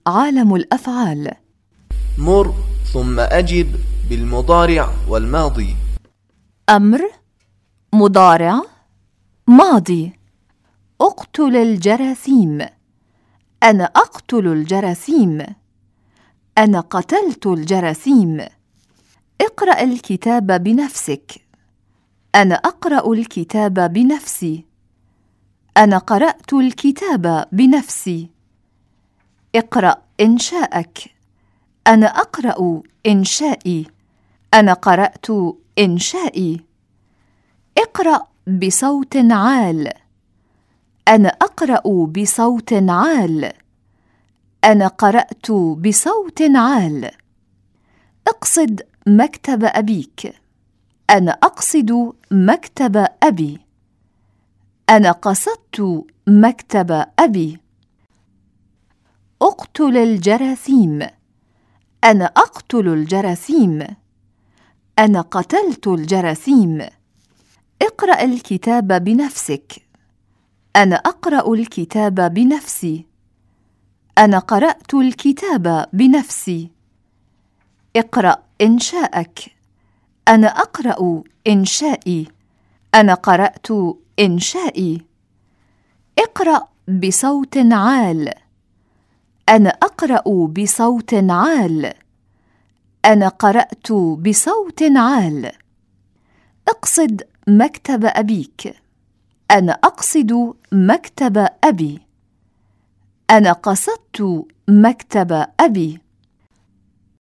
عالم الأفعال. مر ثم أجب بالمضارع والماضي. أمر، مضارع، ماضي. اقتل الجراثيم. أنا أقتل الجراثيم. أنا قتلت الجراثيم. اقرأ الكتاب بنفسك. أنا أقرأ الكتاب بنفسي. أنا قرأت الكتاب بنفسي. اقرأ إنشاءك. أنا أقرأ إنشائي. أنا قرأت إنشائي. اقرأ بصوت عال. أنا أقرأ بصوت عال. أنا قرأت بصوت عال. اقصد مكتب أبيك. أنا أقصد مكتب أبي. أنا قصدت مكتب أبي. اقتل الجراثيم. أنا أقتل الجراثيم. أنا قتلت الجراثيم. اقرأ الكتاب بنفسك. أنا أقرأ الكتاب بنفسي. أنا قرأت الكتاب بنفسي. اقرأ إنشاءك. أنا أقرأ إنشائي. أنا قرأت إنشائي. اقرأ بصوت عال. أنا أقرأ بصوت عال. أنا قرأت بصوت عال. اقصد مكتب أبيك. أنا أقصد مكتب أبي. أنا قصدت مكتب أبي.